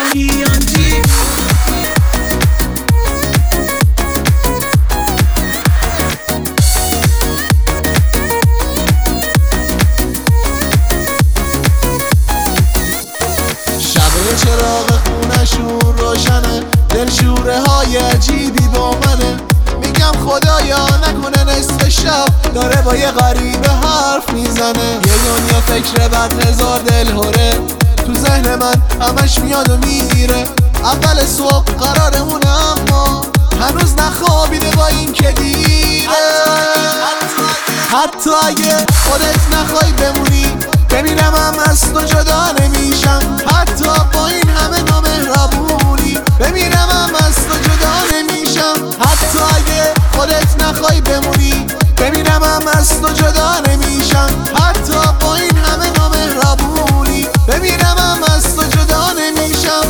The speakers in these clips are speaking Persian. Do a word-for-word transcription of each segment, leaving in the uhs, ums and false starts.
کیانجی. شبه چراغ خونشون روشنه، دلشوره های عجیبی با منه. میگم خدایا نکنه نصف شب داره با یه غریبه حرف میزنه. یه دنیا فکر بد هزار دلهوره تو ذهن من همش میاد و میره. اول صبح قرارمونه اما هنوز نخوابیده با این که دیره. حتی اگه خودت نخوای بمونی بمیرم هم از تو جدا نمیشم. حتی با این همه نامهربونی بمیرم هم از تو جدا نمیشم. حتی اگه خودت نخوای بمونی بمیرم هم از تو جدا نمیشم. حتی با این همه نامهربونی بمیرم هم از تو جدا نمیشم.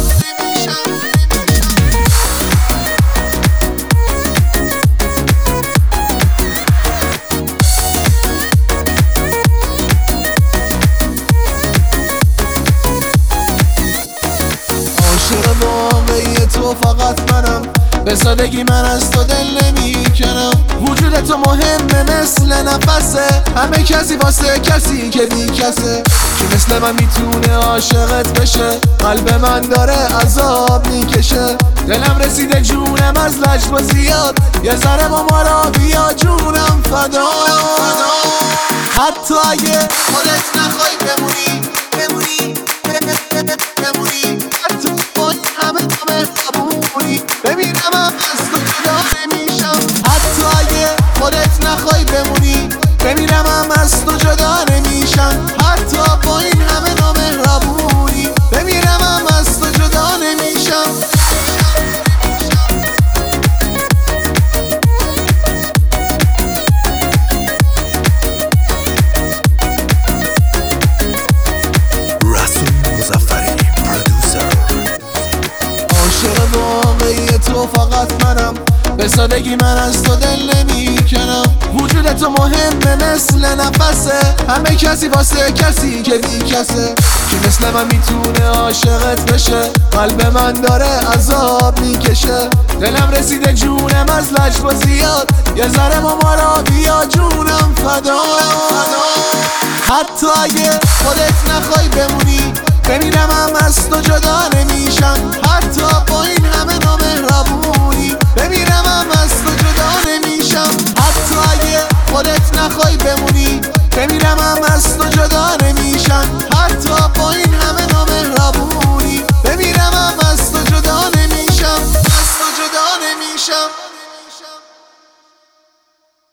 عاشق واقعی تو فقط منم، به سادگی من از تو دل نمیکنم. وجود تو مهمه مثل نفسه، همه کسی واسه کسی که بی کسه. کی مثل من میتونه عاشقت بشه؟ قلب من داره عذاب میکشه. دلم رسیده جونم از لجب و زیاد، یه ذره با ما را بیا جونم فدا. حتی اگه خودت نخوای بمونی بمونی بمونی، حتی با این همه نامهربونی بمیرم هم از تو جدا نمیشم. حتی اگه خودت نخوای بمونی بمیرم هم از تو جدا نمیشم. حتی با این همه نامهربونی بمیرم هم از تو جدا نمیشم. عاشق واقعی تو فقط منم، به سادگی من از تو دل نمیکنم. وجود تو مهمه مثل نفسه، همه کسی واسه کسی که بی کسه. کی مثل من میتونه عاشقت بشه؟ قلب من داره عذاب میکشه. دلم رسیده جونم از لجب و زیاد، یه ذره با ما را بیا جونم فدا. حتی اگه خودت نخوای بمونی بمیرم هم از تو جدا نمیشم. حتی با این همه نامهربونی بمیرم هم از تو جدا نمیشم. حتی اگه خودت نخوای بمونی بمیرم هم از تو جدا نمیشم. حتی با این همه نامهربونی بمیرم هم از تو جدا نمیشم. از تو جدا نمیشم.